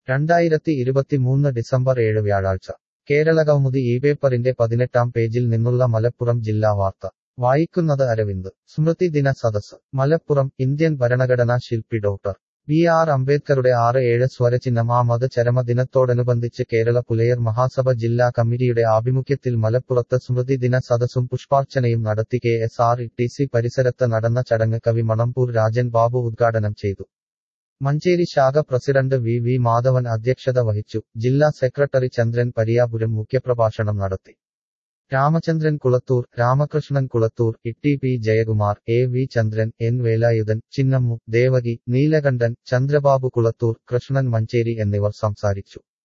2023 December 7 വ്യാഴാഴ്ച കേരളകൗമുദി പേപ്പറിന്റെ 18-ാം പേജിൽ നിന്നുള്ള മലപ്പുറം ജില്ലാ വാർത്ത വായിക്കുന്നത് അരവിന്ദ്. സ്മൃതി ദിന സദസ്സ് മലപ്പുറം. ഇന്ത്യൻ ഭരണഘടനാ ശില്പി ഡോക്ടർ ബി.ആർ. അംബേദ്കറുടെ 6-7 സ്വരചിഹ്നം ചരമദിനത്തോടനുബന്ധിച്ച് കേരള പുലയർ മഹാസഭ ജില്ലാ കമ്മിറ്റിയുടെ ആഭിമുഖ്യത്തിൽ മലപ്പുറത്ത് സ്മൃതി ദിന സദസ്സും പുഷ്പാർച്ചനയും നടത്തി. KSRTC പരിസരത്ത് നടന്ന ചടങ്ങ് കവി മണമ്പൂർ രാജൻ ബാബു ഉദ്ഘാടനം ചെയ്തു. മഞ്ചേരി ശാഖ പ്രസിഡന്റ് വി മാധവൻ അധ്യക്ഷത വഹിച്ചു. ജില്ലാ സെക്രട്ടറി ചന്ദ്രൻ പരിയാപുരം മുഖ്യപ്രഭാഷണം നടത്തി. Ramachandran Kulathur, Ramakrishnan Kulathur, T P. Jayakumar, V Chandran, N Velayudhan, Chinnammu, Devaki, Neelakandan, Chandrababu Kulathur, Krishnan Manjeri എന്നിവർ സംസാരിച്ചു.